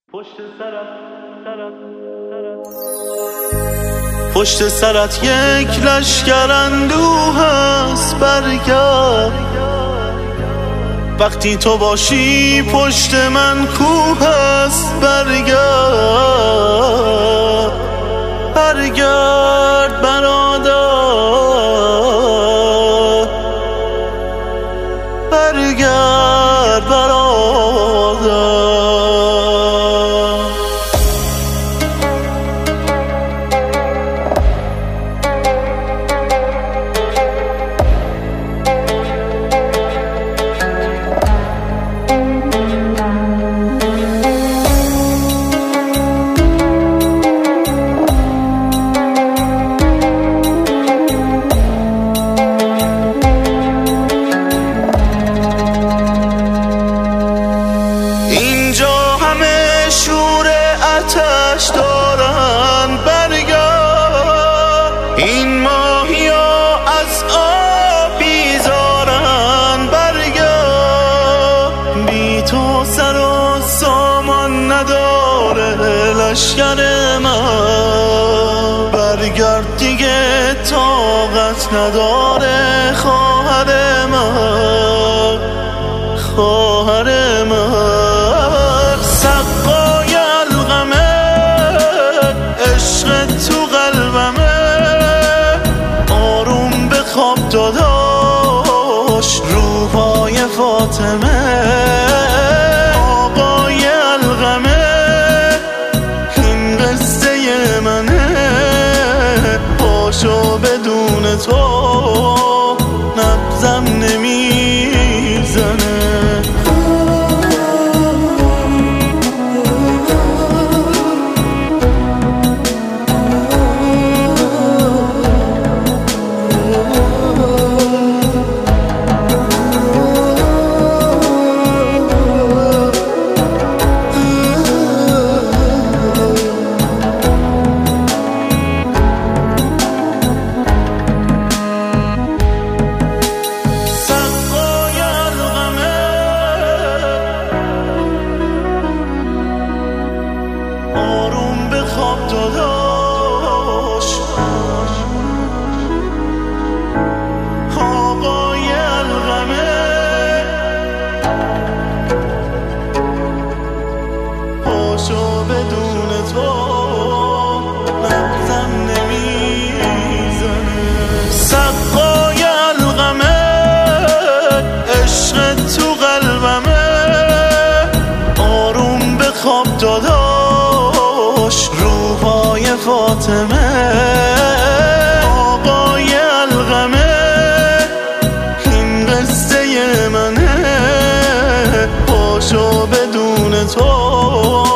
پشت سرت یک لشکر اندوه است، برگرد. وقتی تو باشی پشت من کوه است، برگرد. برگرد برادر، برگرد برادر. آتش دارن، برگرد. این ماهی ها از آب بیزارن، برگرد. بی تو سر و سامان نداره لشکر من، برگرد دیگه طاقت نداره خواهر من، خواهر من. خواب داداش روحای فاطمه، آقای الغمه. این قصه منه، پاشو بدون تو نبضم نمیزنه. داداش آقای الغمه، پاشو بدون تو نبضم نمیزنه. سقای الغمه، عشق تو قلبمه. آروم به خواب داداش روحای فاطمه، آقای الغمه. این قصه منه، پاشو بدون تو